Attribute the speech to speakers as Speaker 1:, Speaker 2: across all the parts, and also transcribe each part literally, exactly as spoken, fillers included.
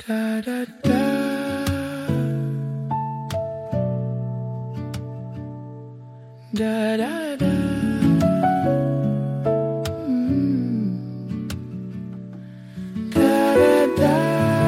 Speaker 1: Da da da. Da da da. Mm. Da da da.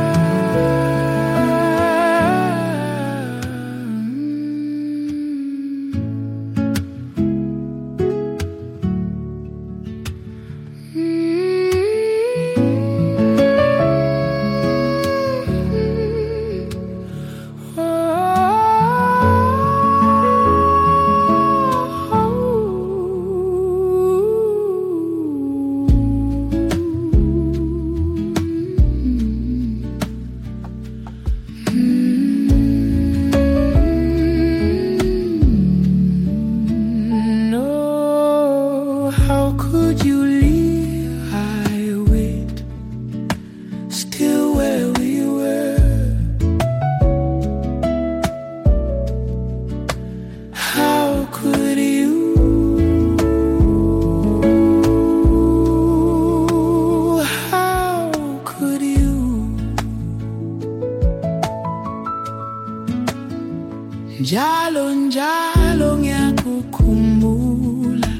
Speaker 1: Njalo njalo ngiyakukhumbula,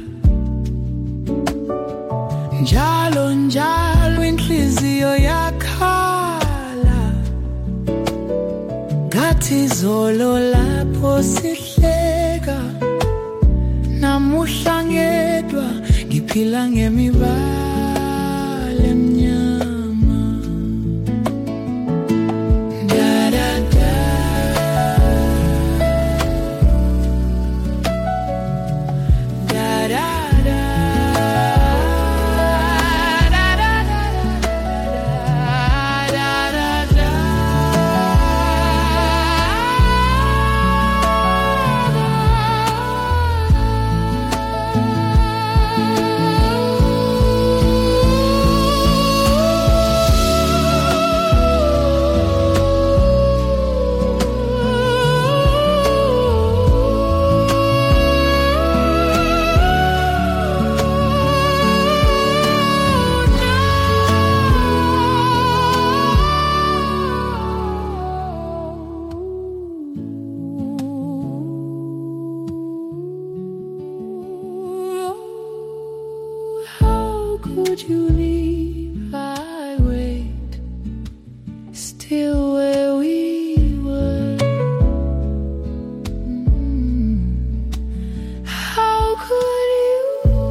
Speaker 1: njalo njalo inhliziyo yakhala, ngathi zolo lapho sihleka, namuhla ngedwa ngiphila ngemibala emnyama. Da da da. Could you leave? I wait, still where we were. Mm. How could you?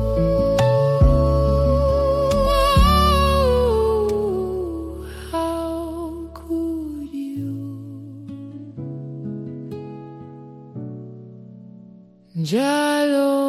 Speaker 1: How could you? Njalo